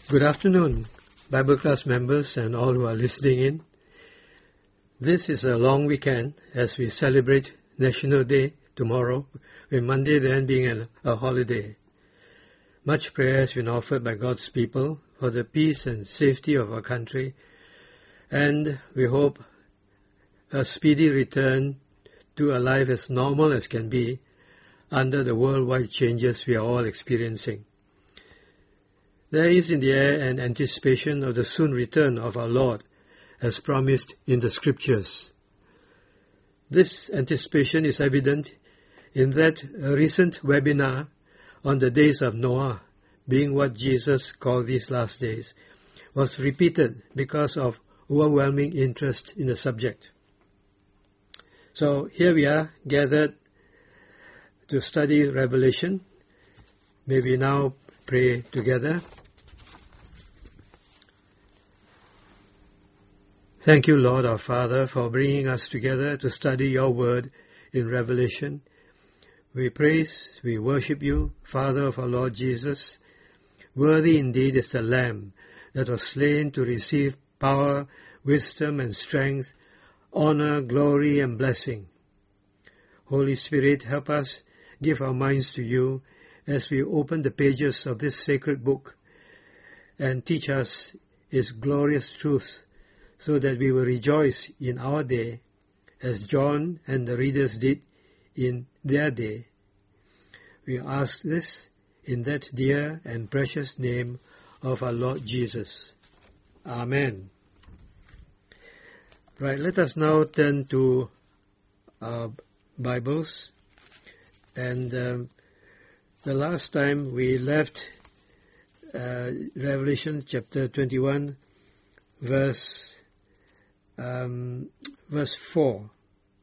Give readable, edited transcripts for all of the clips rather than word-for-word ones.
Good afternoon, Bible class members and all who are listening in. This is a long weekend as we celebrate National Day tomorrow, with Monday then being a holiday. Much prayer has been offered by God's people for the peace and safety of our country, and we hope a speedy return to a life as normal as can be under the worldwide changes we are all experiencing. There is in the air an anticipation of the soon return of our Lord, as promised in the Scriptures. This anticipation is evident in that a recent webinar on the days of Noah, being what Jesus called these last days, was repeated because of overwhelming interest in the subject. So here we are gathered to study Revelation. May we now pray together. Thank you, Lord our Father, for bringing us together to study your word in Revelation. We praise, we worship you, Father of our Lord Jesus. Worthy indeed is the Lamb that was slain to receive power, wisdom and strength, honor, glory and blessing. Holy Spirit, help us give our minds to you as we open the pages of this sacred book and teach us its glorious truths, so that we will rejoice in our day as John and the readers did in their day. We ask this in that dear and precious name of our Lord Jesus. Amen. Right, let us now turn to our Bibles. And the last time we left Revelation chapter 21, verse 4.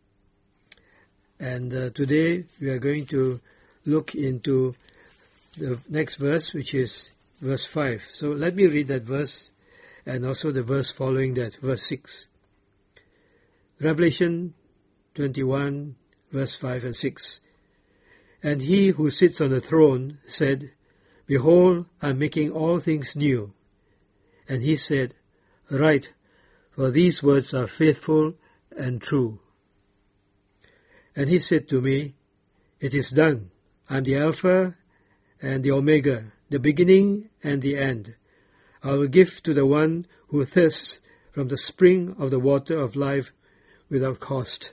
And today we are going to look into the next verse, which is verse 5. So let me read that verse and also the verse following that, verse 6. Revelation 21, verse 5 and 6. And he who sits on the throne said, Behold, I am making all things new. And he said, Write, for these words are faithful and true. And he said to me, It is done. I am the Alpha and the Omega, the beginning and the end. I will give to the one who thirsts from the spring of the water of life without cost.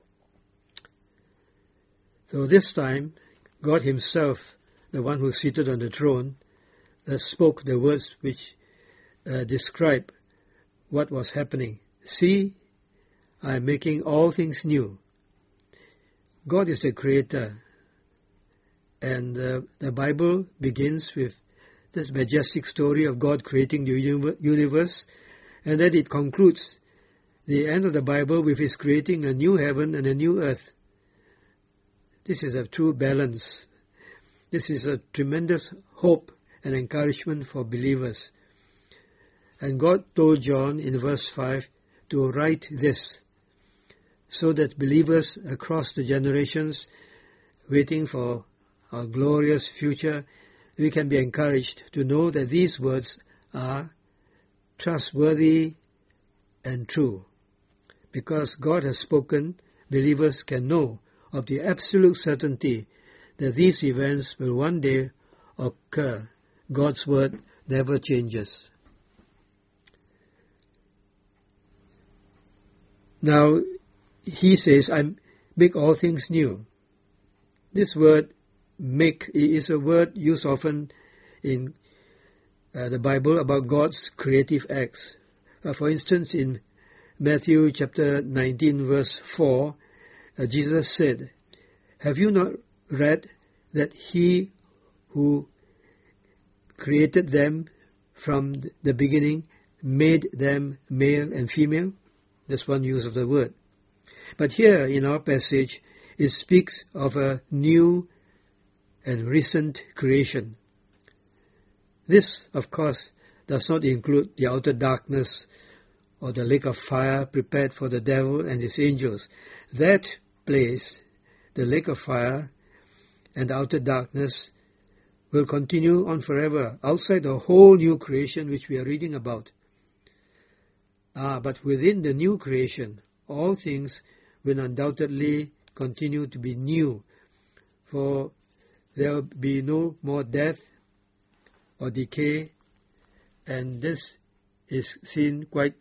So this time, God himself, the one who is seated on the throne, spoke the words which describe what was happening. See, I am making all things new. God is the creator. And the Bible begins with this majestic story of God creating the universe, and then it concludes the end of the Bible with his creating a new heaven and a new earth. This is a true balance. This is a tremendous hope and encouragement for believers. And God told John in verse 5 to write this, so that believers across the generations waiting for our glorious future, we can be encouraged to know that these words are trustworthy and true. Because God has spoken, believers can know of the absolute certainty that these events will one day occur. God's word never changes. Now, he says, I make all things new. This word, make, is a word used often in the Bible about God's creative acts. For instance, in Matthew chapter 19, verse 4, Jesus said, Have you not read that he who created them from the beginning made them male and female? That's one use of the word. But here in our passage, it speaks of a new and recent creation. This, of course, does not include the outer darkness or the lake of fire prepared for the devil and his angels. That place, the lake of fire and the outer darkness, will continue on forever, outside the whole new creation which we are reading about. But within the new creation, all things will undoubtedly continue to be new, for there will be no more death or decay, and this is seen quite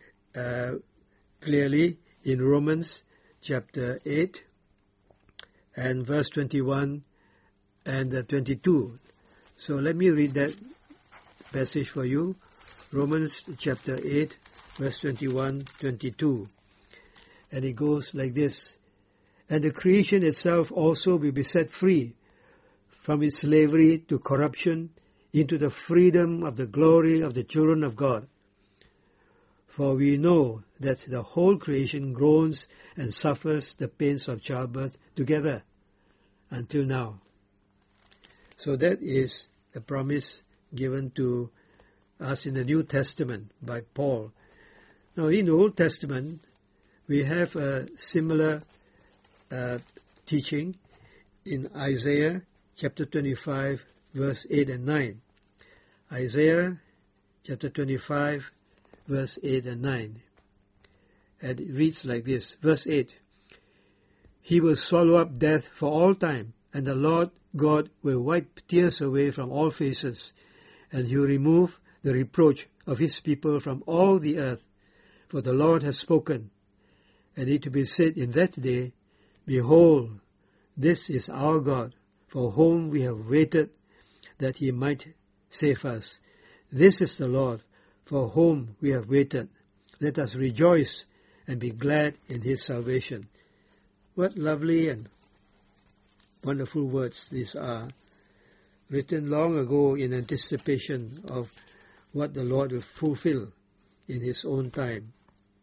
clearly in Romans chapter 8 and verse 21 and 22. So let me read that passage for you. Romans chapter 8, verse 21, 22. And it goes like this. And the creation itself also will be set free from its slavery to corruption into the freedom of the glory of the children of God. For we know that the whole creation groans and suffers the pains of childbirth together until now. So that is a promise given to us in the New Testament by Paul. Now in the Old Testament, we have a similar teaching in Isaiah chapter 25, verse 8 and 9. Isaiah chapter 25, verse 8 and 9. And it reads like this. Verse 8. He will swallow up death for all time, and the Lord God will wipe tears away from all faces, and he will remove the reproach of his people from all the earth. For the Lord has spoken, and it will be said in that day, Behold, this is our God, for whom we have waited, that he might save us. This is the Lord, for whom we have waited. Let us rejoice and be glad in his salvation. What lovely and wonderful words these are, written long ago in anticipation of what the Lord will fulfill in his own time.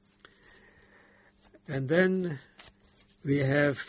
And then we have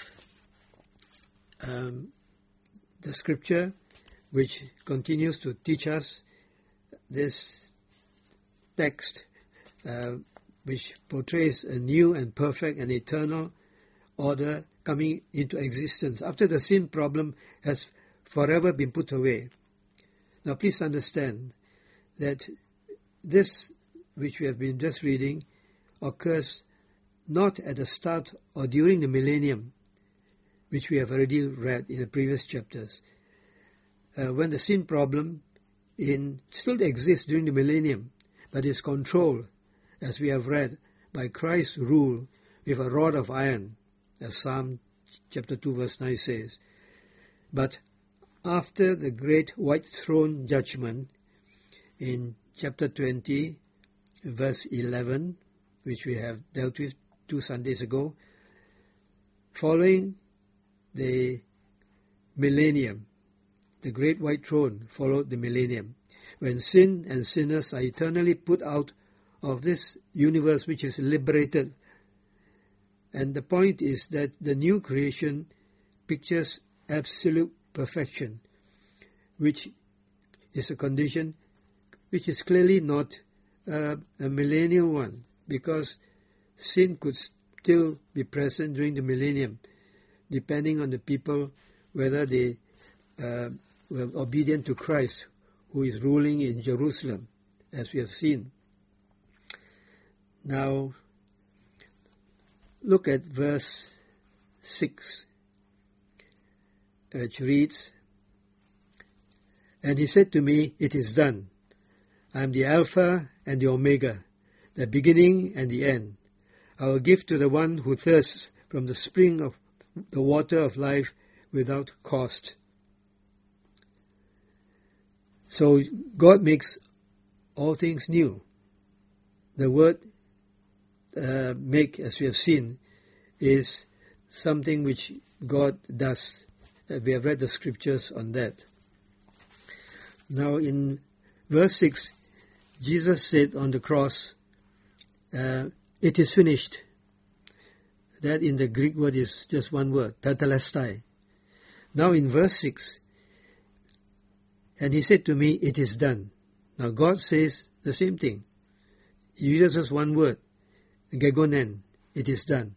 the scripture which continues to teach us this text which portrays a new and perfect and eternal order coming into existence after the sin problem has forever been put away. Now please understand that this which we have been just reading occurs not at the start or during the millennium, which we have already read in the previous chapters. When the sin problem still exists during the millennium, but is controlled, as we have read, by Christ's rule with a rod of iron, as Psalm chapter 2 verse 9 says. But after the great white throne judgment in chapter 20 verse 11, which we have dealt with 2 Sundays ago, following the millennium, the great white throne followed the millennium, when sin and sinners are eternally put out of this universe which is liberated. And the point is that the new creation pictures absolute perfection, which is a condition which is clearly not a millennial one, because sin could still be present during the millennium, depending on the people, whether they were obedient to Christ, who is ruling in Jerusalem, as we have seen. Now, look at verse 6, which reads, And he said to me, It is done. I am the Alpha and the Omega, the beginning and the end. I will give to the one who thirsts from the spring of the water of life without cost. So God makes all things new. The word make, as we have seen, is something which God does. We have read the scriptures on that. Now in verse 6, Jesus said on the cross, it is finished. That in the Greek word is just one word, tetelestai. Now in verse 6, and he said to me, it is done. Now God says the same thing. He uses one word, gegonen, it is done.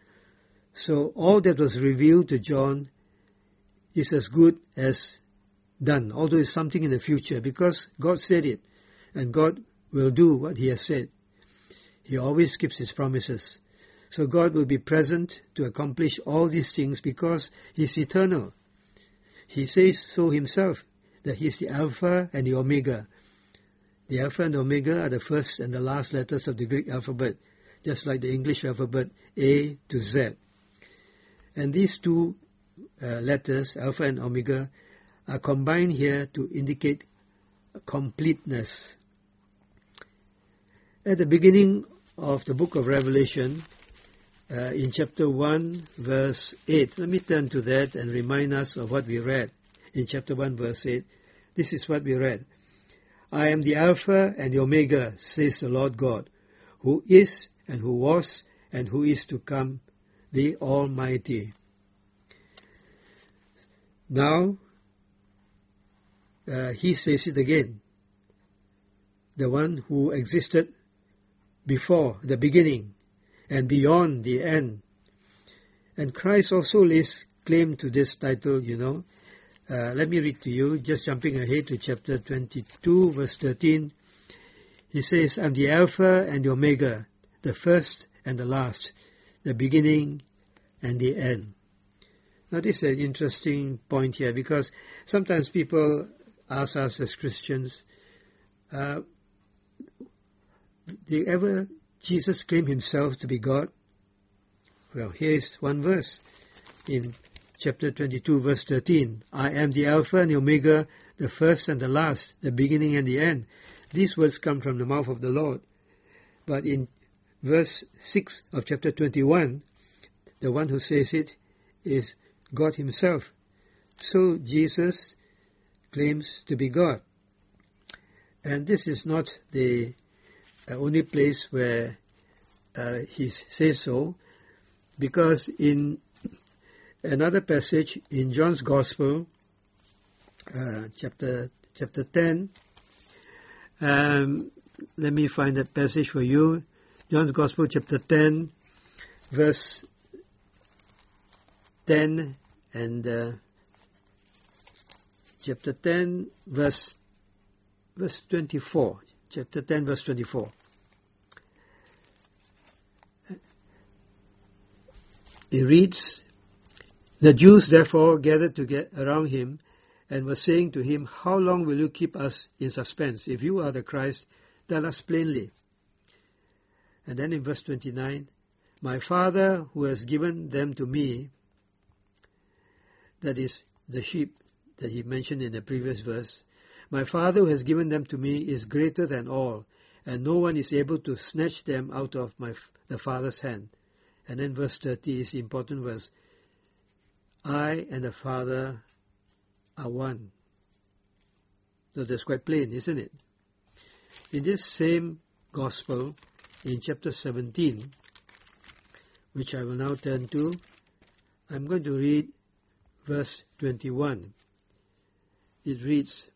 So all that was revealed to John is as good as done, although it's something in the future, because God said it, and God will do what He has said. He always keeps His promises. So God will be present to accomplish all these things because He's eternal. He says so Himself, that He's the Alpha and the Omega. The Alpha and Omega are the first and the last letters of the Greek alphabet, just like the English alphabet, A to Z. And these two letters, Alpha and Omega, are combined here to indicate completeness. At the beginning of the book of Revelation, in chapter 1, verse 8, let me turn to that and remind us of what we read. In chapter 1, verse 8, this is what we read. I am the Alpha and the Omega, says the Lord God, who is and who was and who is to come, the Almighty. Now, He says it again, the one who existed before the beginning and beyond the end. And Christ also lays claim to this title, you know. Let me read to you, just jumping ahead to chapter 22, verse 13. He says, I'm the Alpha and the Omega, the first and the last, the beginning and the end. Now this is an interesting point here, because sometimes people ask us as Christians, did ever Jesus claim Himself to be God? Well, here's one verse in chapter 22, verse 13. I am the Alpha and the Omega, the first and the last, the beginning and the end. These words come from the mouth of the Lord. But in verse 6 of chapter 21, the one who says it is God Himself. So Jesus claims to be God. And this is not the only place where He says so, because in another passage in John's Gospel, chapter 10, let me find that passage for you. John's Gospel, chapter 10, verse 10, and chapter 10, verse 24. Chapter 10, verse 24. It reads, the Jews therefore gathered around Him and were saying to Him, how long will you keep us in suspense? If you are the Christ, tell us plainly. And then in verse 29, my Father who has given them to me, that is the sheep that He mentioned in the previous verse, my Father who has given them to me is greater than all, and no one is able to snatch them out of the Father's hand. And then verse 30 is the important verse. I and the Father are one. So that's quite plain, isn't it? In this same Gospel, in chapter 17, which I will now turn to, I'm going to read verse 21. It reads,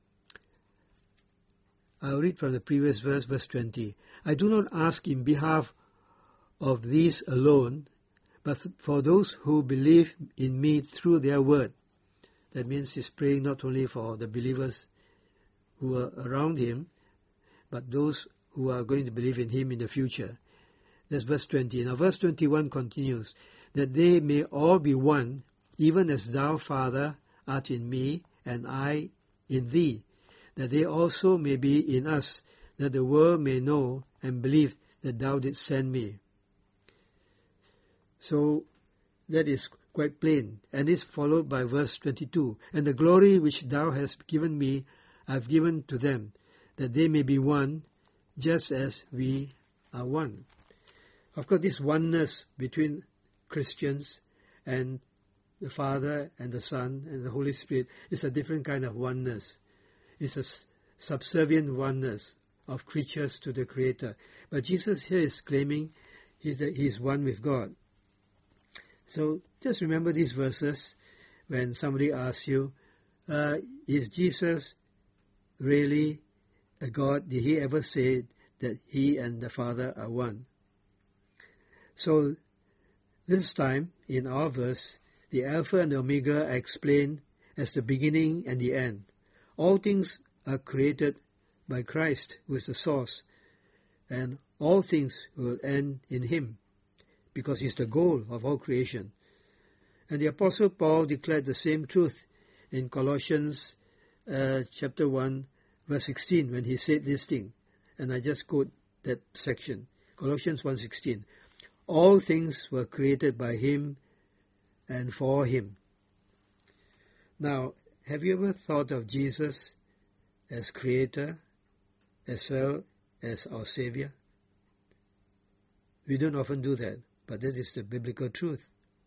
I'll read from the previous verse, verse 20. I do not ask in behalf of these alone, but for those who believe in me through their word. That means He's praying not only for the believers who are around Him, but those who are going to believe in Him in the future. That's verse 20. Now verse 21 continues, that they may all be one, even as thou, Father, art in me, and I in thee, that they also may be in us, that the world may know and believe that thou didst send me. So that is quite plain, and is followed by verse 22. And the glory which thou hast given me, I have given to them, that they may be one, just as we are one. Of course, this oneness between Christians and the Father and the Son and the Holy Spirit is a different kind of oneness. It's a subservient oneness of creatures to the Creator. But Jesus here is claiming He is one with God. So just remember these verses when somebody asks you, is Jesus really a God? Did He ever say that He and the Father are one? So this time in our verse, the Alpha and the Omega are explained as the beginning and the end. All things are created by Christ, who is the source, and all things will end in him, because he's the goal of all creation. And the Apostle Paul declared the same truth in Colossians chapter 1, verse 16, when he said this thing. And I just quote that section, Colossians 1:16. All things were created by him and for him. Now, have you ever thought of Jesus as Creator as well as our Savior? We don't often do that, but that is the biblical truth.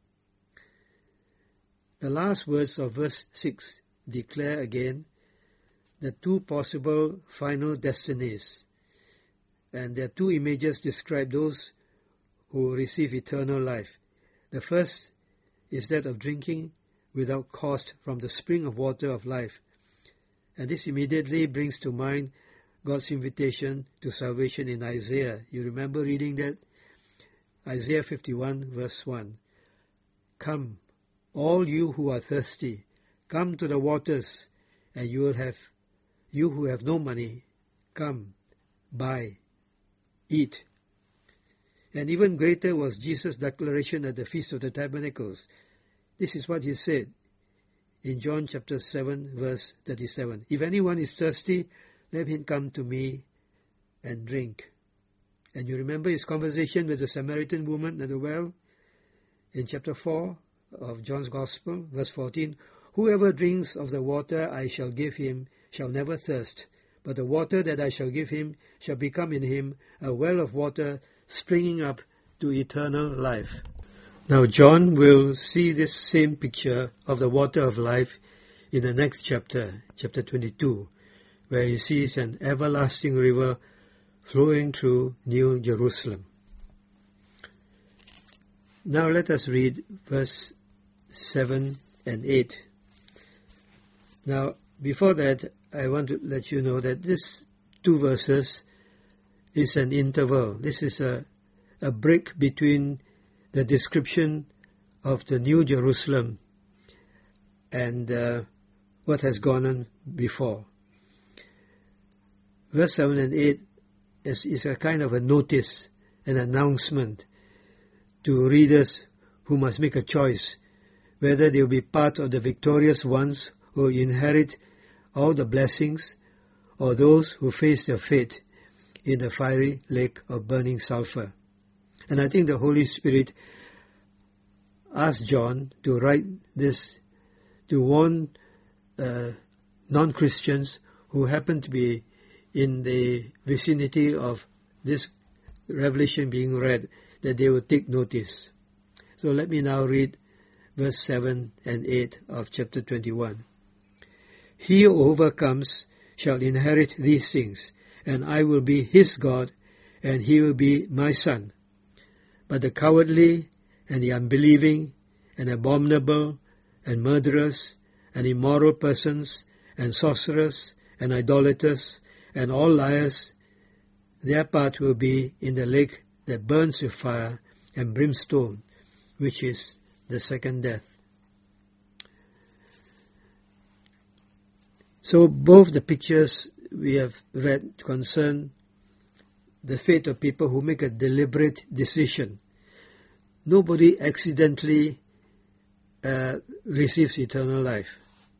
The last words of verse 6 declare again the two possible final destinies. And there are two images describe those who receive eternal life. The first is that of drinking without cost from the spring of water of life. And this immediately brings to mind God's invitation to salvation in Isaiah. You remember reading that? Isaiah 51 verse 1. Come, all you who are thirsty, come to the waters, and you who have no money, come, buy, eat. And even greater was Jesus' declaration at the Feast of the Tabernacles. This is what he said in John chapter 7, verse 37. If anyone is thirsty, let him come to me and drink. And you remember his conversation with the Samaritan woman at the well in chapter 4 of John's Gospel, verse 14. Whoever drinks of the water I shall give him shall never thirst, but the water that I shall give him shall become in him a well of water springing up to eternal life. Now John will see this same picture of the water of life in the next chapter, chapter 22, where he sees an everlasting river flowing through New Jerusalem. Now let us read verse 7 and 8. Now, before that, I want to let you know that this two verses is an interval. This is a break between the description of the New Jerusalem and what has gone on before. Verse 7 and 8 is a kind of a notice, an announcement to readers who must make a choice whether they will be part of the victorious ones who inherit all the blessings or those who face their fate in the fiery lake of burning sulfur. And I think the Holy Spirit asked John to write this to warn non-Christians who happen to be in the vicinity of this revelation being read, that they will take notice. So let me now read verse 7 and 8 of chapter 21. He who overcomes shall inherit these things, and I will be his God, and he will be my son. But the cowardly and the unbelieving and abominable and murderers and immoral persons and sorcerers and idolaters and all liars, their part will be in the lake that burns with fire and brimstone, which is the second death. So both the pictures we have read concern the fate of people who make a deliberate decision. Nobody accidentally receives eternal life.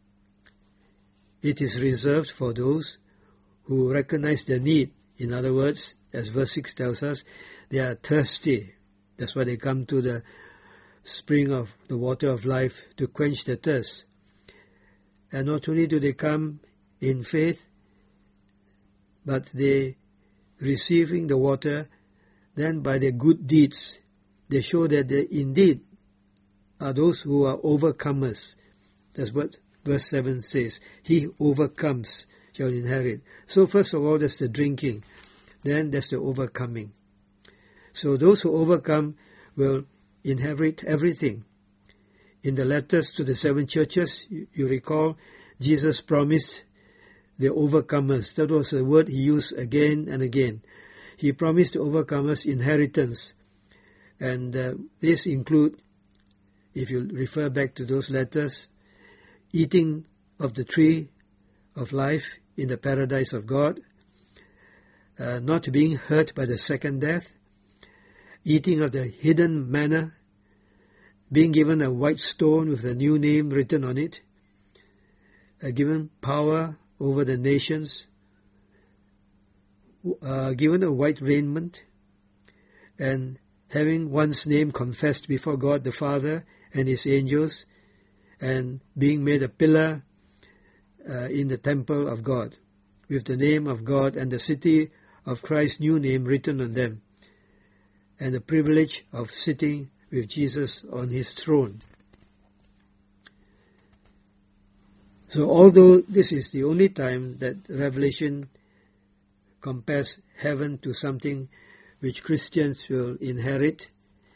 It is reserved for those who recognize the need. In other words, as verse 6 tells us, they are thirsty. That's why they come to the spring of the water of life to quench their thirst. And not only do they come in faith, but they receiving the water, then by their good deeds, they show that they indeed are those who are overcomers. That's what verse 7 says. He overcomes shall inherit. So first of all, there's the drinking. Then there's the overcoming. So those who overcome will inherit everything. In the letters to the 7 churches, you recall, Jesus promised the overcomers. That was a word he used again and again. He promised the overcomers inheritance. And this include, if you refer back to those letters, eating of the tree of life in the paradise of God, not being hurt by the second death, eating of the hidden manna, being given a white stone with a new name written on it, given power over the nations, given a white raiment, and having one's name confessed before God the Father and His angels, and being made a pillar in the temple of God, with the name of God and the city of Christ's new name written on them, and the privilege of sitting with Jesus on His throne. So although this is the only time that Revelation compares heaven to something which Christians will inherit,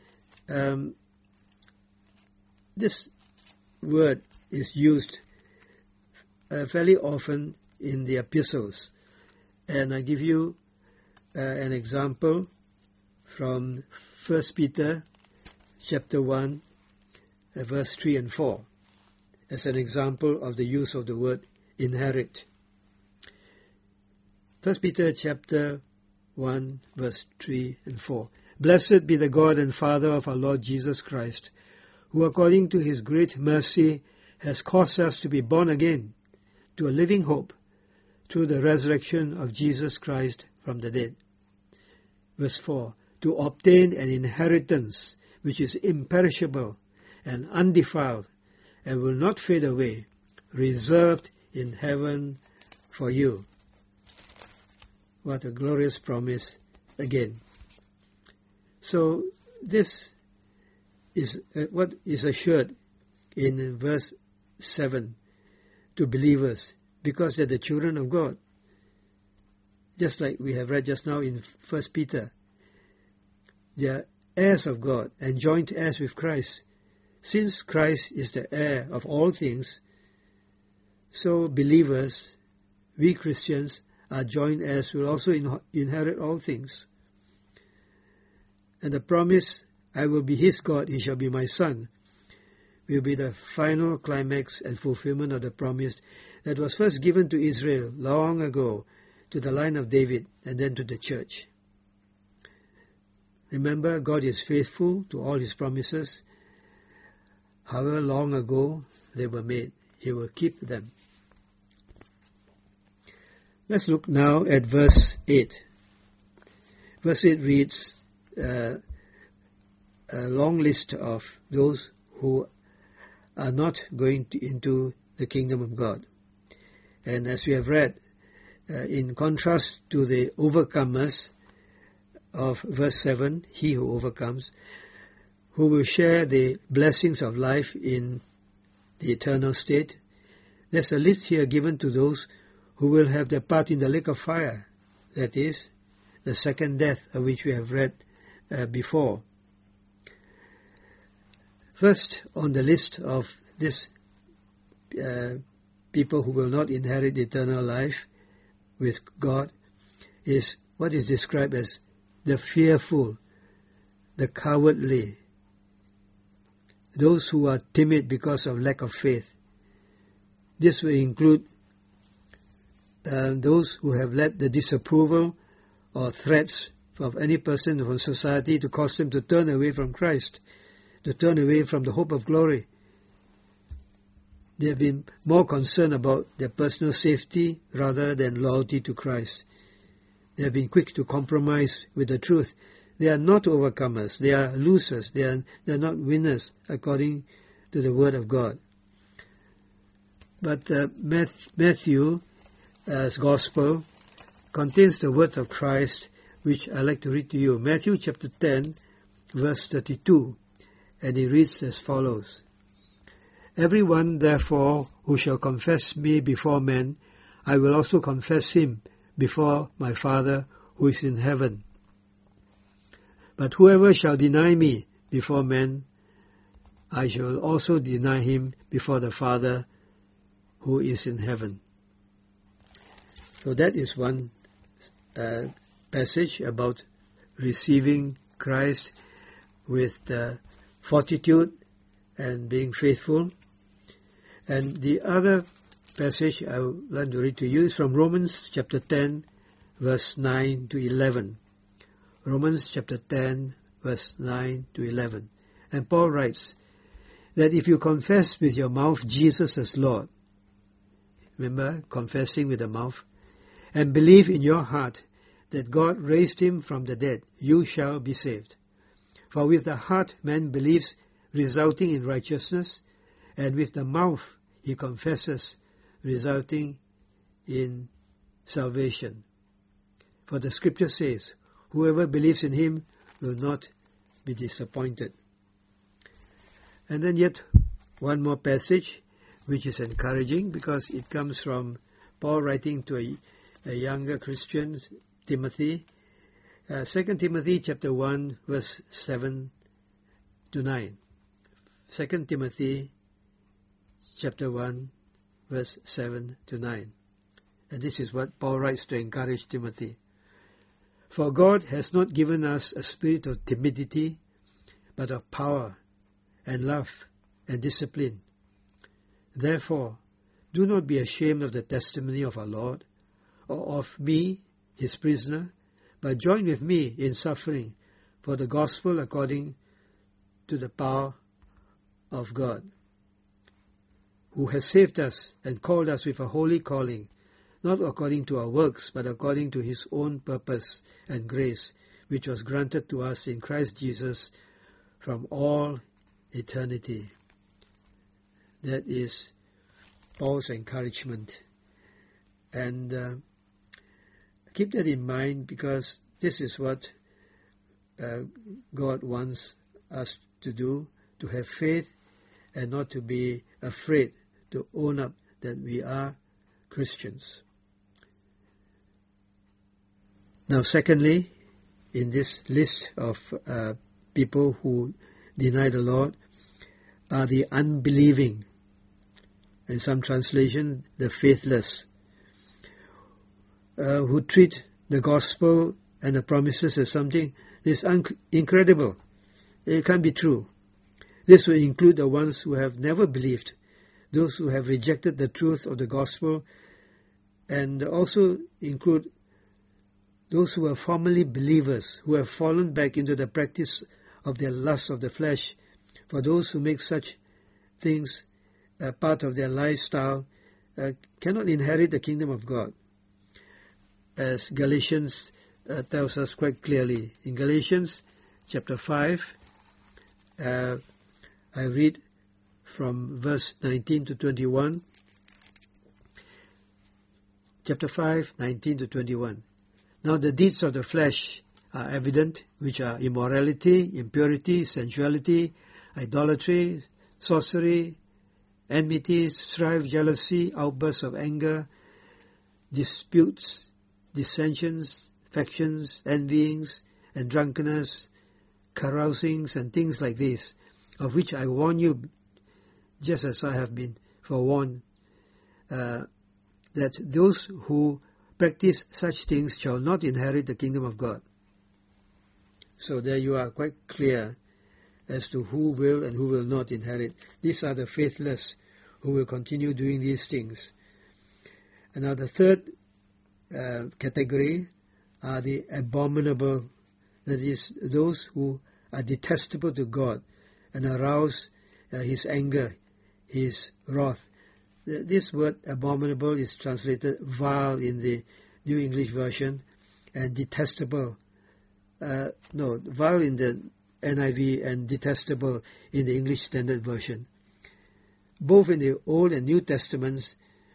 this word is used fairly often in the epistles. And I give you an example from 1 Peter chapter 1, verse 3 and 4, as an example of the use of the word inherit. 1 Peter chapter 1, verse 3 and 4. Blessed be the God and Father of our Lord Jesus Christ, who according to His great mercy has caused us to be born again to a living hope through the resurrection of Jesus Christ from the dead. Verse 4. To obtain an inheritance which is imperishable and undefiled and will not fade away, reserved in heaven for you. What a glorious promise again. So this is what is assured in verse 7 to believers, because they're the children of God. Just like we have read just now in 1 Peter. They are heirs of God and joint heirs with Christ. Since Christ is the heir of all things, so believers, we Christians, are joint heirs, will also inherit all things. And the promise, I will be His God, He shall be my son, will be the final climax and fulfillment of the promise that was first given to Israel long ago, to the line of David, and then to the church. Remember, God is faithful to all His promises. However long ago they were made, He will keep them. Let's look now at verse 8. Verse 8 reads a long list of those who are not going into the kingdom of God. And as we have read, in contrast to the overcomers of verse 7, he who overcomes, who will share the blessings of life in the eternal state, there's a list here given to those who will have their part in the lake of fire, that is, the second death, of which we have read before. First on the list of this people who will not inherit eternal life with God is what is described as the fearful, the cowardly, those who are timid because of lack of faith. This will include those who have let the disapproval or threats of any person from society to cause them to turn away from Christ, to turn away from the hope of glory. They have been more concerned about their personal safety rather than loyalty to Christ. They have been quick to compromise with the truth. They are not overcomers. They are losers. They are not winners according to the Word of God. But Matthew's Gospel contains the words of Christ, which I like to read to you. Matthew chapter 10, verse 32, and it reads as follows. Everyone, therefore, who shall confess me before men, I will also confess him before my Father who is in heaven. But whoever shall deny me before men, I shall also deny him before the Father who is in heaven. So that is one passage about receiving Christ with fortitude and being faithful. And the other passage I would like to read to you is from Romans chapter 10, verse 9 to 11. Romans chapter 10, verse 9 to 11. And Paul writes that if you confess with your mouth Jesus as Lord, remember, confessing with the mouth, and believe in your heart that God raised him from the dead, you shall be saved. For with the heart man believes, resulting in righteousness, and with the mouth he confesses, resulting in salvation. For the scripture says, whoever believes in him will not be disappointed. And then yet one more passage which is encouraging because it comes from Paul writing to a younger Christian, Timothy. 2 Timothy chapter 1 verse 7 to 9. 2 Timothy chapter 1 verse 7 to 9. And this is what Paul writes to encourage Timothy. For God has not given us a spirit of timidity, but of power and love and discipline. Therefore, do not be ashamed of the testimony of our Lord, or of me, his prisoner, but join with me in suffering for the gospel according to the power of God, who has saved us and called us with a holy calling, not according to our works, but according to his own purpose and grace, which was granted to us in Christ Jesus from all eternity. That is Paul's encouragement. And keep that in mind because this is what God wants us to do, to have faith and not to be afraid to own up that we are Christians. Now, secondly, in this list of people who deny the Lord are the unbelieving. In some translation, the faithless, who treat the gospel and the promises as something that is incredible. It can't be true. This will include the ones who have never believed, those who have rejected the truth of the gospel, and also include those who are formerly believers, who have fallen back into the practice of their lust of the flesh. For those who make such things part of their lifestyle cannot inherit the kingdom of God. As Galatians tells us quite clearly. In Galatians chapter 5, I read from verse 19 to 21. Chapter 5, 19 to 21. Now the deeds of the flesh are evident, which are immorality, impurity, sensuality, idolatry, sorcery, enmity, strife, jealousy, outbursts of anger, disputes, dissensions, factions, envyings, and drunkenness, carousings, and things like this, of which I warn you, just as I have been forewarned, that those who practice such things shall not inherit the kingdom of God. So there you are, quite clear as to who will and who will not inherit. These are the faithless who will continue doing these things. And now the third category are the abominable, that is, those who are detestable to God and arouse his anger, his wrath. This word abominable is translated vile in the New English Version and detestable. Vile in the NIV and detestable in the English Standard Version. Both in the Old and New Testaments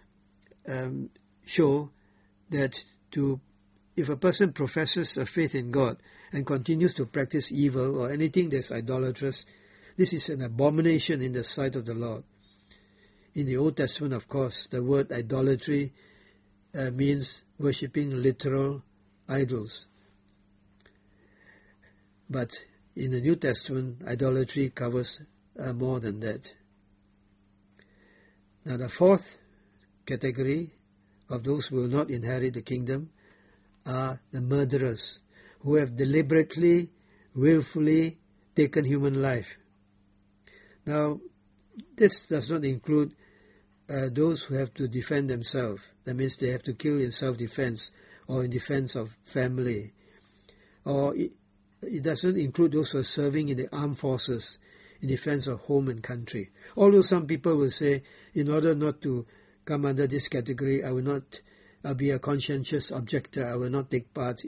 show that if a person professes a faith in God and continues to practice evil or anything that's idolatrous, this is an abomination in the sight of the Lord. In the Old Testament, of course, the word idolatry means worshipping literal idols. But in the New Testament, idolatry covers more than that. Now the fourth category of those who will not inherit the kingdom are the murderers, who have deliberately, willfully taken human life. Now, this does not include those who have to defend themselves. That means they have to kill in self-defense or in defense of family. Or it doesn't include those who are serving in the armed forces in defense of home and country. Although some people will say, in order not to come under this category, I'll be a conscientious objector. I will not take part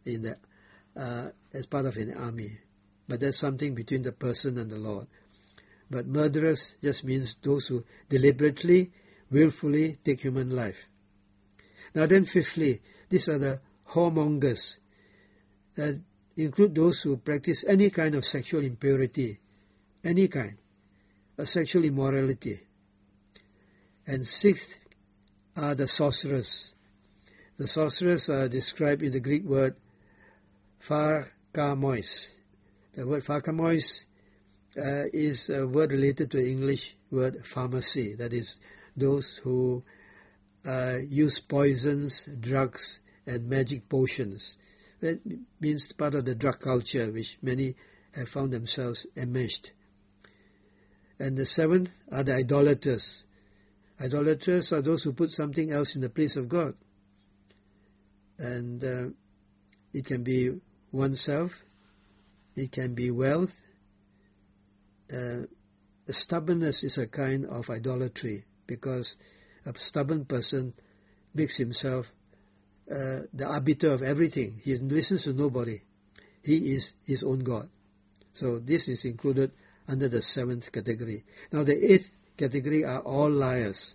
as part of an army. But that's something between the person and the Lord. But murderers just means those who deliberately, willfully take human life. Now then, fifthly, these are the whoremongers. That include those who practice any kind of sexual impurity, any kind of sexual immorality. And sixth are the sorcerers. The sorcerers are described in the Greek word pharkamois. The word pharkamois is a word related to the English word pharmacy. That is, those who use poisons, drugs, and magic potions. That means part of the drug culture, which many have found themselves enmeshed. And the seventh are the idolaters. Idolaters are those who put something else in the place of God. And it can be oneself, it can be wealth. Stubbornness is a kind of idolatry, because a stubborn person makes himself the arbiter of everything. He listens to nobody. He is his own God. So this is included under the seventh category. Now the eighth category are all liars,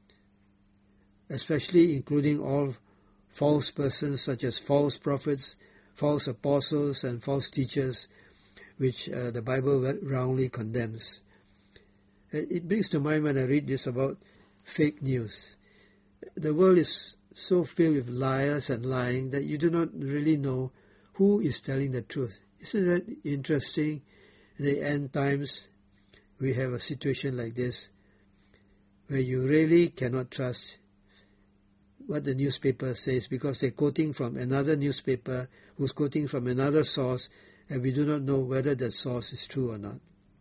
especially including all false persons such as false prophets, false apostles, and false teachers, which the Bible roundly condemns. It brings to mind when I read this about fake news. The world is so filled with liars and lying that you do not really know who is telling the truth. Isn't that interesting? In the end times, we have a situation like this, where you really cannot trust what the newspaper says, because they're quoting from another newspaper who's quoting from another source, and we do not know whether that source is true or not.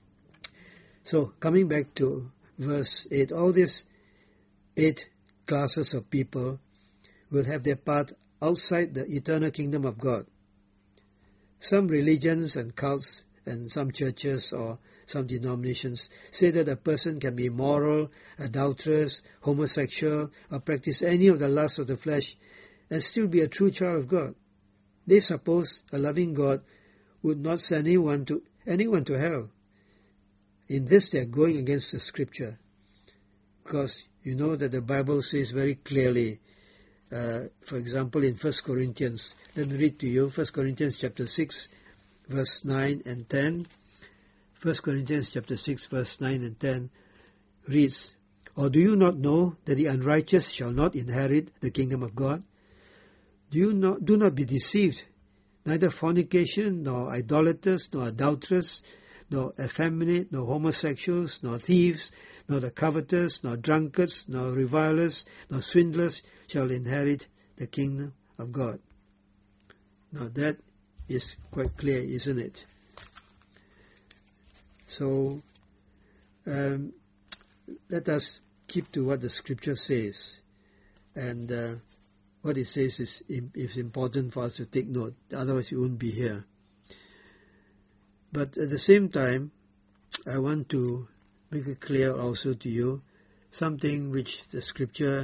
So, coming back to verse 8, all these 8 classes of people will have their part outside the eternal kingdom of God. Some religions and cults and some churches or some denominations say that a person can be immoral, adulterous, homosexual, or practice any of the lusts of the flesh and still be a true child of God. They suppose a loving God would not send anyone to hell. In this they are going against the Scripture, because you know that the Bible says very clearly, for example in 1 Corinthians, let me read to you 1 Corinthians chapter 6, verse 9 and 10. 1 Corinthians chapter 6, verse 9 and 10 reads, "Or do you not know that the unrighteous shall not inherit the kingdom of God? Do not be deceived. Neither fornication, nor idolaters, nor adulterers, nor effeminate, nor homosexuals, nor thieves, nor the covetous, nor drunkards, nor revilers, nor swindlers shall inherit the kingdom of God." Now that is quite clear, isn't it? So let us keep to what the Scripture says, and what it says is important for us to take note, otherwise you won't be here. But at the same time, I want to make it clear also to you something which the Scripture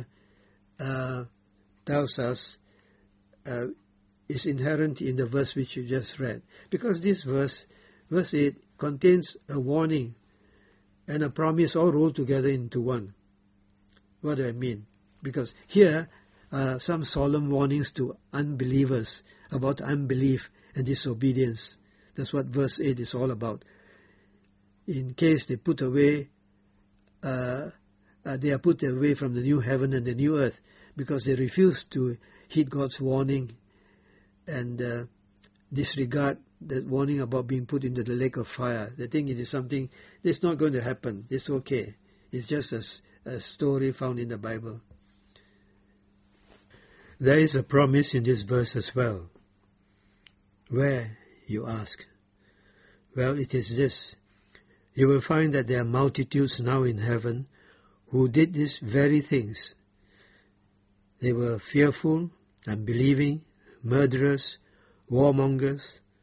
tells us is inherent in the verse which you just read. Because this verse 8, contains a warning and a promise all rolled together into one. What do I mean? Because here are some solemn warnings to unbelievers about unbelief and disobedience. That's what verse 8 is all about. In case they put away, they are put away from the new heaven and the new earth, because they refuse to heed God's warning and disregard that warning about being put into the lake of fire. They think it is something that's not going to happen. It's okay. It's just a story found in the Bible. There is a promise in this verse as well. Where, you ask? Well, it is this. You will find that there are multitudes now in heaven who did these very things. They were fearful, unbelieving, murderers, warmongers,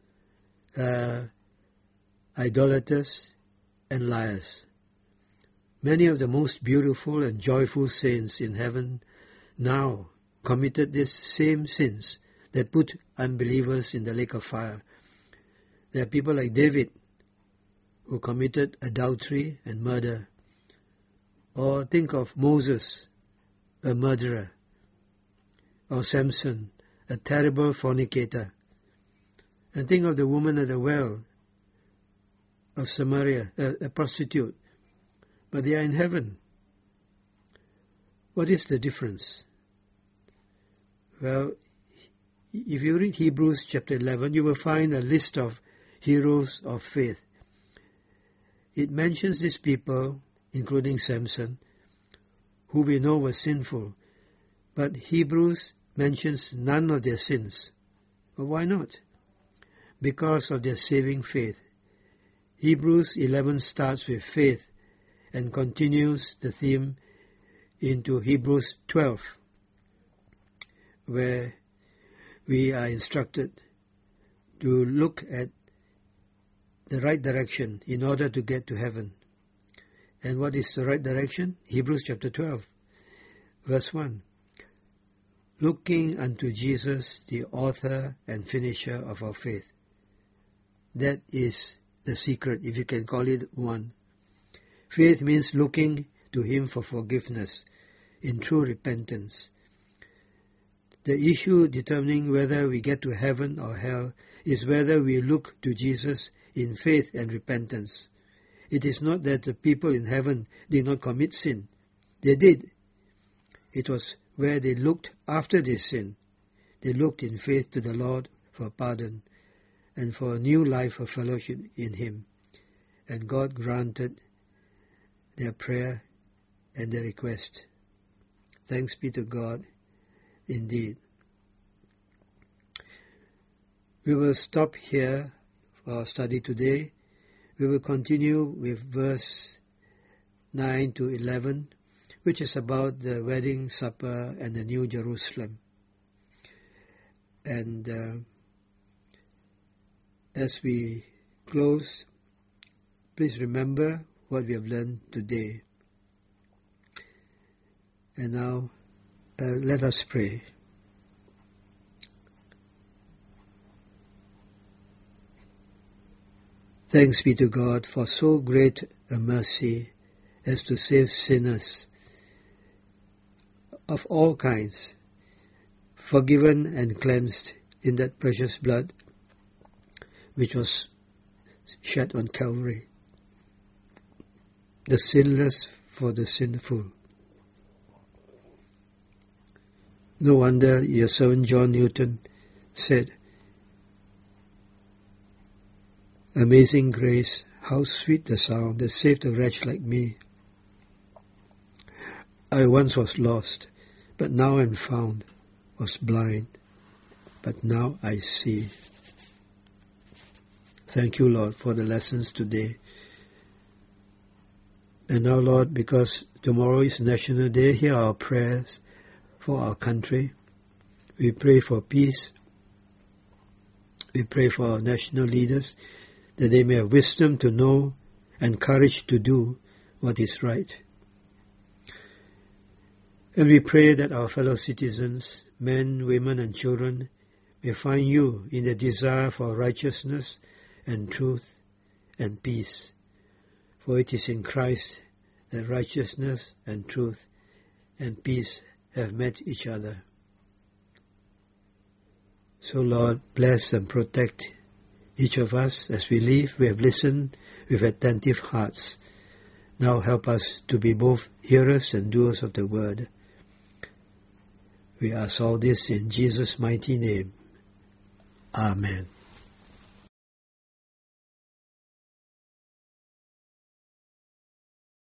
idolaters, and liars. Many of the most beautiful and joyful saints in heaven now committed these same sins that put unbelievers in the lake of fire. There are people like David who committed adultery and murder. Or think of Moses, a murderer. Or Samson, a terrible fornicator. And think of the woman at the well of Samaria, a prostitute. But they are in heaven. What is the difference? Well, if you read Hebrews chapter 11, you will find a list of heroes of faith. It mentions these people, including Samson, who we know were sinful. But Hebrews mentions none of their sins. But why not? Because of their saving faith. Hebrews 11 starts with faith and continues the theme into Hebrews 12, where we are instructed to look at the right direction in order to get to heaven. And what is the right direction? Hebrews chapter 12, verse 1. Looking unto Jesus, the author and finisher of our faith. That is the secret, if you can call it one. Faith means looking to Him for forgiveness in true repentance. The issue determining whether we get to heaven or hell is whether we look to Jesus in faith and repentance. It is not that the people in heaven did not commit sin. They did. It was where they looked after their sin. They looked in faith to the Lord for pardon and for a new life of fellowship in Him. And God granted their prayer and their request. Thanks be to God indeed. We will stop here for our study today. We will continue with verse 9 to 11, which is about the wedding supper and the New Jerusalem. And as we close, please remember what we have learned today. And now, let us pray. Thanks be to God for so great a mercy as to save sinners of all kinds, forgiven and cleansed in that precious blood which was shed on Calvary, the sinless for the sinful. No wonder your servant John Newton said, "Amazing grace, how sweet the sound that saved a wretch like me. I once was lost, but now am found, was blind, but now I see." Thank you, Lord, for the lessons today. And now, Lord, because tomorrow is National Day, hear our prayers for our country. We pray for peace. We pray for our national leaders, that they may have wisdom to know and courage to do what is right. And we pray that our fellow citizens, men, women, and children, may find you in the desire for righteousness and truth and peace. For it is in Christ that righteousness and truth and peace have met each other. So, Lord, bless and protect each of us as we leave. We have listened with attentive hearts. Now help us to be both hearers and doers of the word. We ask all this in Jesus' mighty name. Amen.